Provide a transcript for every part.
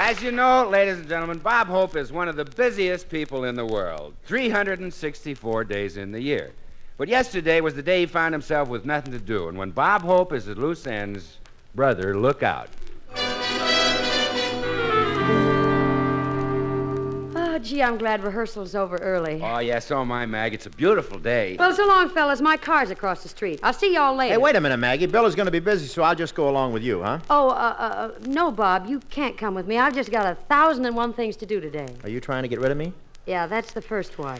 As you know, ladies and gentlemen, Bob Hope is one of the busiest people in the world, 364 days in the year. But yesterday was the day he found himself with nothing to do, and when Bob Hope is at loose ends, brother, look out. Oh, gee, I'm glad rehearsal's over early. Oh, yeah, so am I, Mag. It's a beautiful day. Well, so long, fellas. My car's across the street. I'll see y'all later. Hey, wait a minute, Maggie. Bill is going to be busy, so I'll just go along with you, huh? Oh, no, Bob. You can't come with me. I've just got 1,001 things to do today. Are you trying to get rid of me? Yeah, that's the first one.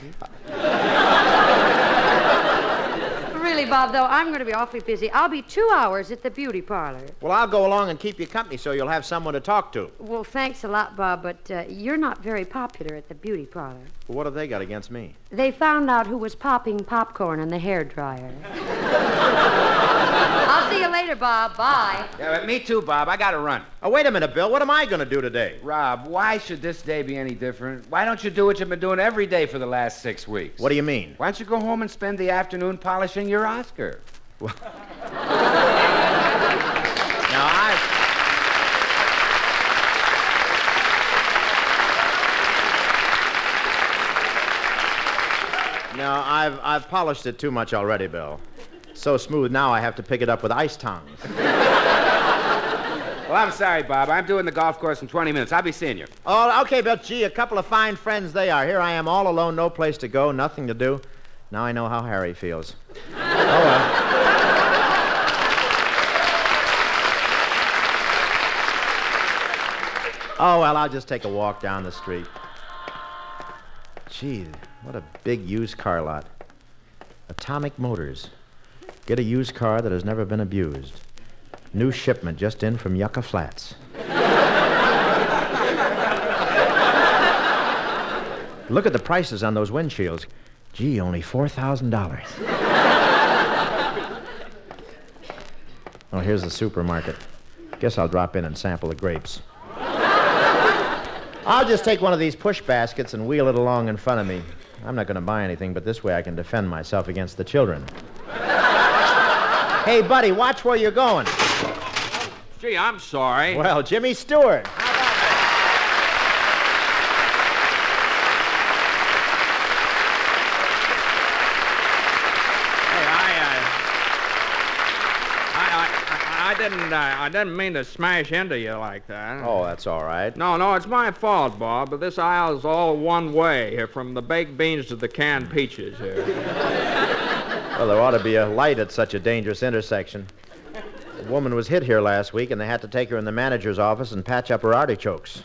Really, Bob, though, I'm going to be awfully busy. I'll be 2 hours at the beauty parlor. Well, I'll go along and keep you company so you'll have someone to talk to. Well, thanks a lot, Bob, but you're not very popular at the beauty parlor. Well, what have they got against me? They found out who was popping popcorn in the hairdryer. I'll see you later, Bob. Bye. Yeah, but me too, Bob. I gotta run. Oh, wait a minute, Bill. What am I going to do today? Rob, why should this day be any different? Why don't you do what you've been doing every day for the last 6 weeks? What do you mean? Why don't you go home and spend the afternoon polishing your Oscar? Now, I've polished it too much already, Bill. So smooth now I have to pick it up with ice tongs. Well, I'm sorry, Bob. I'm doing the golf course in 20 minutes. I'll be seeing you. Oh, okay, Bill. Gee, a couple of fine friends they are. Here I am all alone, no place to go, nothing to do. Now I know how Harry feels. Oh, well. Oh, well, I'll just take a walk down the street. Gee, what a big used car lot. Atomic Motors. Get a used car that has never been abused. New shipment just in from Yucca Flats. Look at the prices on those windshields. Gee, only $4,000. Oh, here's the supermarket. Guess I'll drop in and sample the grapes. I'll just take one of these push baskets and wheel it along in front of me. I'm not going to buy anything, but this way I can defend myself against the children. Hey, buddy, watch where you're going. Gee, I'm sorry. Well, Jimmy Stewart. I didn't mean to smash into you like that. Oh, that's all right. No, it's my fault, Bob, but this aisle's all one way here, from the baked beans to the canned peaches here. Well, there ought to be a light at such a dangerous intersection. A woman was hit here last week, and they had to take her in the manager's office and patch up her artichokes.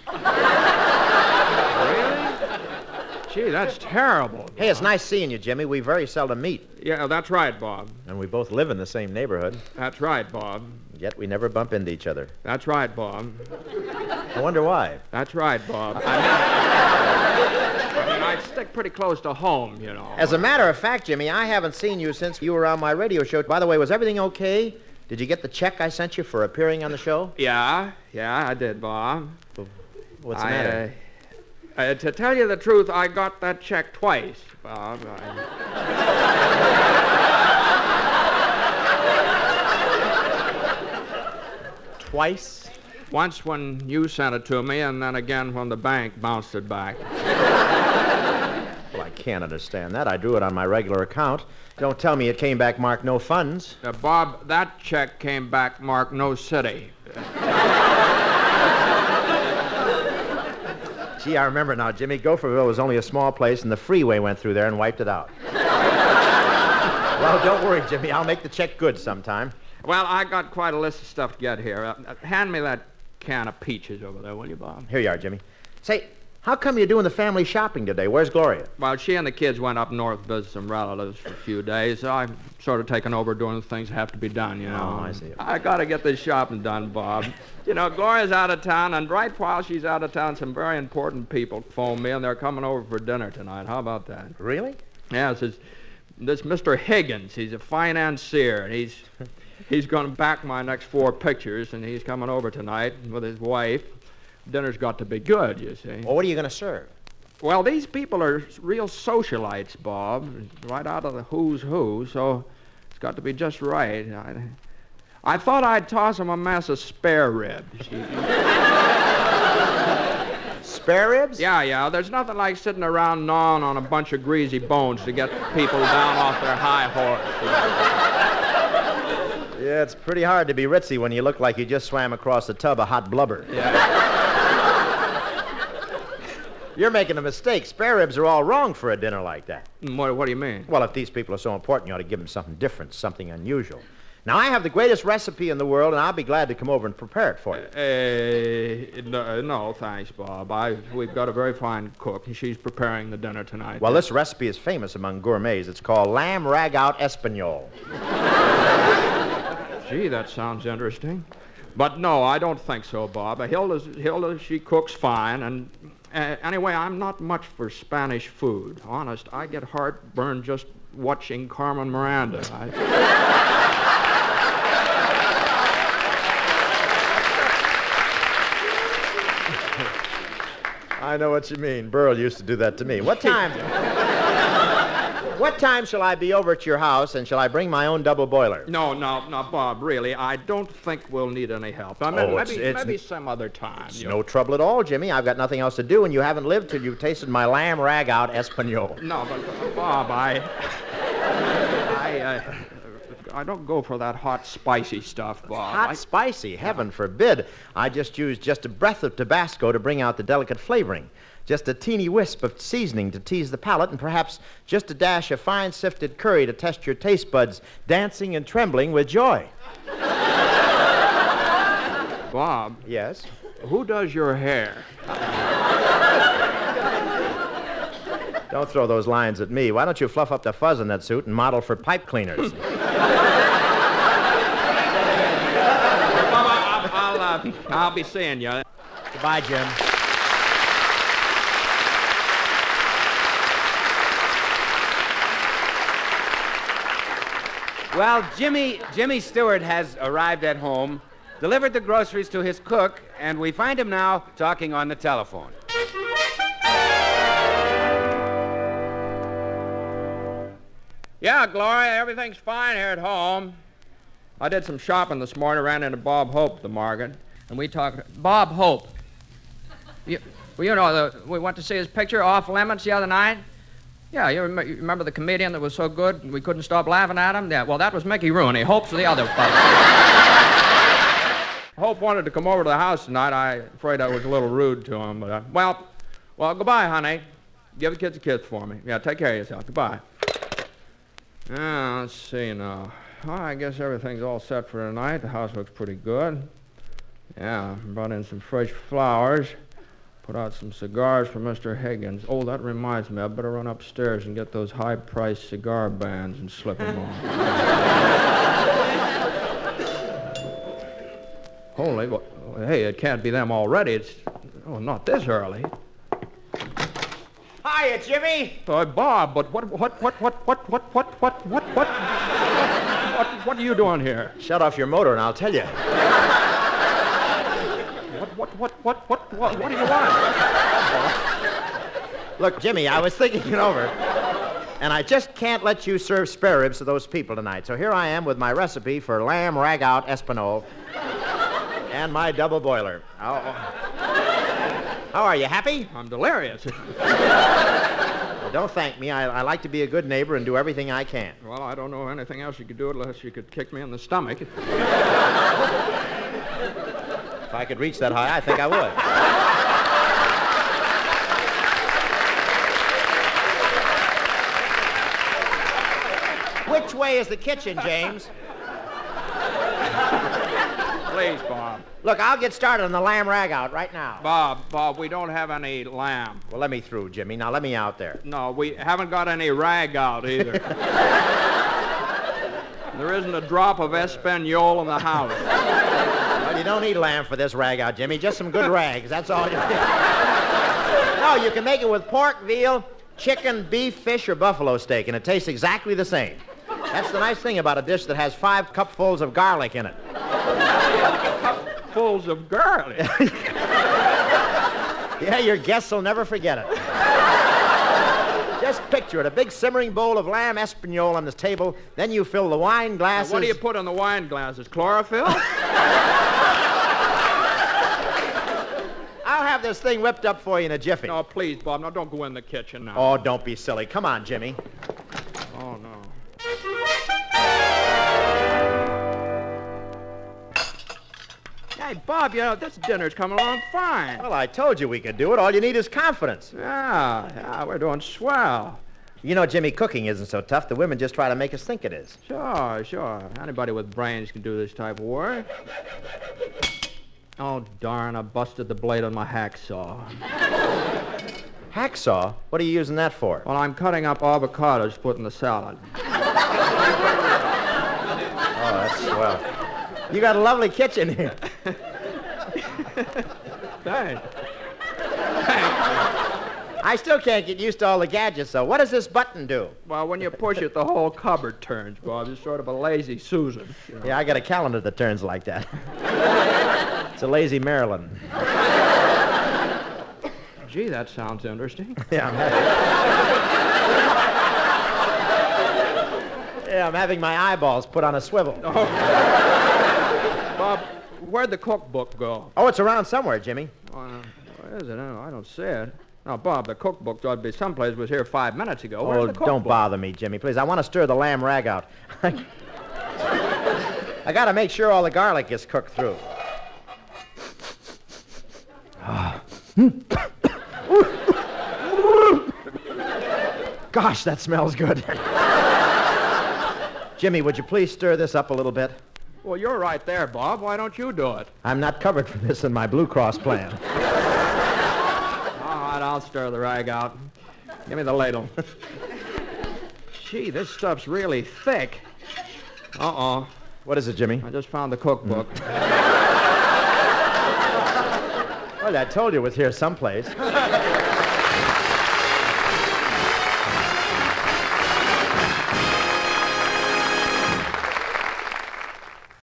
Really? Gee, that's terrible. Bob. Hey, it's nice seeing you, Jimmy. We very seldom meet. Yeah, that's right, Bob. And we both live in the same neighborhood. That's right, Bob. Yet we never bump into each other. That's right, Bob. I wonder why. That's right, Bob. I mean, I stick pretty close to home, you know. As a matter of fact, Jimmy, I haven't seen you since you were on my radio show. By the way, was everything okay? Did you get the check I sent you for appearing on the show? Yeah, I did, Bob. What's the matter? To tell you the truth, I got that check twice, Bob. Twice? Once when you sent it to me, and then again when the bank bounced it back. Well, I can't understand that. I drew it on my regular account. Don't tell me it came back marked no funds. Bob, that check came back marked no city. Gee, I remember now, Jimmy. Gopherville was only a small place, and the freeway went through there and wiped it out. Well, don't worry, Jimmy. I'll make the check good sometime. Well, I got quite a list of stuff to get here. Hand me that can of peaches over there, will you, Bob? Here you are, Jimmy. Say, how come you're doing the family shopping today? Where's Gloria? Well, she and the kids went up north to visit some relatives for a few days. So I've sort of taken over doing the things that have to be done, you know. Oh, I see. I got to get this shopping done, Bob. You know, Gloria's out of town, and right while she's out of town, some very important people phoned me, and they're coming over for dinner tonight. How about that? Really? Yeah, this Mr. Higgins. He's a financier, and he's going to back my next 4 pictures, and he's coming over tonight with his wife. Dinner's got to be good, you see. Well, what are you going to serve? Well, these people are real socialites, Bob, right out of the who's who, so it's got to be just right. I thought I'd toss them a mess of spare ribs. spare ribs? Yeah. There's nothing like sitting around gnawing on a bunch of greasy bones to get people down off their high horse. Yeah, it's pretty hard to be ritzy when you look like you just swam across a tub of hot blubber. Yeah. You're making a mistake. Spare ribs are all wrong for a dinner like that. What do you mean? Well, if these people are so important, you ought to give them something different, something unusual. Now, I have the greatest recipe in the world, and I'll be glad to come over and prepare it for you. No, thanks, Bob. We've got a very fine cook, and she's preparing the dinner tonight. Well, this recipe is famous among gourmets. It's called lamb ragout espagnole. Gee, that sounds interesting. But no, I don't think so, Bob. Hilda, she cooks fine, and anyway, I'm not much for Spanish food. Honest, I get heartburn just watching Carmen Miranda. I know what you mean. Burl used to do that to me. What time shall I be over at your house, and shall I bring my own double boiler? No, Bob, really, I don't think we'll need any help. Maybe some other time. It's no trouble at all, Jimmy. I've got nothing else to do, and you haven't lived till you've tasted my lamb ragout espagnole. No, but Bob, I don't go for that hot, spicy stuff, Bob. Hot, spicy? Heaven forbid. I just used just a breath of Tabasco to bring out the delicate flavoring. Just a teeny wisp of seasoning to tease the palate, and perhaps just a dash of fine sifted curry to test your taste buds, dancing and trembling with joy. Bob? Yes? Who does your hair? Don't throw those lines at me. Why don't you fluff up the fuzz in that suit and model for pipe cleaners? I'll be seeing you. Goodbye, Jim. Well, Jimmy Stewart has arrived at home, delivered the groceries to his cook, and we find him now talking on the telephone. Yeah, Gloria, everything's fine here at home. I did some shopping this morning, ran into Bob Hope at the market, and we talked... Bob Hope. We went to see his picture, Off Limits, the other night. Yeah, you remember the comedian that was so good we couldn't stop laughing at him? Yeah, well, that was Mickey Rooney. Hope's the other fellow. Hope wanted to come over to the house tonight. I'm afraid I was a little rude to him, but... Well, goodbye, honey. Give the kids a kiss for me. Yeah, take care of yourself. Goodbye. Let's see now. Well, I guess everything's all set for tonight. The house looks pretty good. Yeah, brought in some fresh flowers. Put out some cigars for Mr. Higgins. Oh, that reminds me. I better run upstairs and get those high-priced cigar bands and slip them on. Holy, hey, it can't be them already. It's, not this early. Hiya, Jimmy. Bob, but what are you doing here? Shut off your motor and I'll tell you. What do you want? Look, Jimmy, I was thinking it over, and I just can't let you serve spare ribs to those people tonight. So here I am with my recipe for lamb ragout espagnole and my double boiler. How are you, happy? I'm delirious. Well, don't thank me. I like to be a good neighbor and do everything I can. Well, I don't know anything else you could do unless you could kick me in the stomach. If I could reach that high, I think I would. Which way is the kitchen, James? Please, Bob. Look, I'll get started on the lamb ragout right now. Bob, we don't have any lamb. Well, let me through, Jimmy. Now, let me out there. No, we haven't got any rag out either. There isn't a drop of espagnole in the house. Well, you don't need lamb for this ragout, Jimmy. Just some good rags. That's all you need. No, you can make it with pork, veal, chicken, beef, fish, or buffalo steak, and it tastes exactly the same. That's the nice thing about a dish that has 5 cupfuls of garlic in it. Cupfuls of garlic? Yeah, your guests will never forget it. Just picture it, a big simmering bowl of lamb espagnole on the table, then you fill the wine glasses... Now, what do you put in the wine glasses? Chlorophyll? I'll have have this thing whipped up for you in a jiffy. No, please, Bob. No, don't go in the kitchen now. Oh, don't be silly. Come on, Jimmy. Oh, no. Hey, Bob, you know, this dinner's coming along fine. Well, I told you we could do it. All you need is confidence. Yeah, we're doing swell. You know, Jimmy, cooking isn't so tough. The women just try to make us think it is. Sure. Anybody with brains can do this type of work. Oh, darn, I busted the blade on my hacksaw. Hacksaw? What are you using that for? Well, I'm cutting up avocados to put in the salad. Oh, that's swell. You got a lovely kitchen here. Thanks. I still can't get used to all the gadgets, though. What does this button do? Well, when you push it, the whole cupboard turns, Bob. It's sort of a lazy Susan. You know. Yeah, I got a calendar that turns like that. It's a lazy Maryland. Gee, that sounds interesting. Yeah, I'm having my eyeballs put on a swivel. Bob, where'd the cookbook go? Oh, it's around somewhere, Jimmy. Where is it? I don't see it. Now, Bob, the cookbook ought to be someplace. It was here 5 minutes ago. Where's Oh, the cookbook? don't bother me, Jimmy, please. I want to stir the lamb rag out. I got to make sure all the garlic gets cooked through. Gosh, that smells good. Jimmy, would you please stir this up a little bit? Well, you're right there, Bob. Why don't you do it? I'm not covered for this in my Blue Cross plan. All right, I'll stir the rag out. Give me the ladle. Gee, this stuff's really thick. Uh-oh. What is it, Jimmy? I just found the cookbook. Well, I told you it was here someplace.